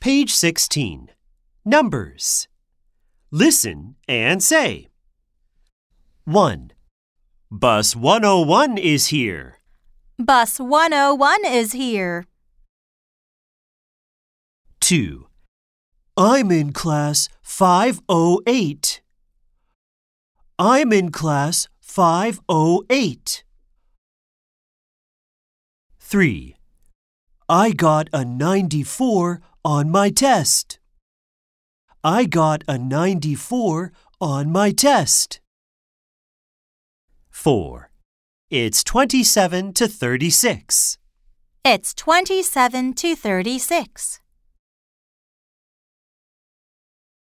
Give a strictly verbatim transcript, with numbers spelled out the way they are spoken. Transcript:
Page sixteen. Numbers. Listen and say. one. Bus one oh one is here. Bus one oh one is here. two. I'm in class five oh eight. I'm in class five oh eight. three. I got a ninety-four on my test. I got a ninety-four on my test. four. It's twenty-seven to thirty-six. It's twenty-seven to thirty-six.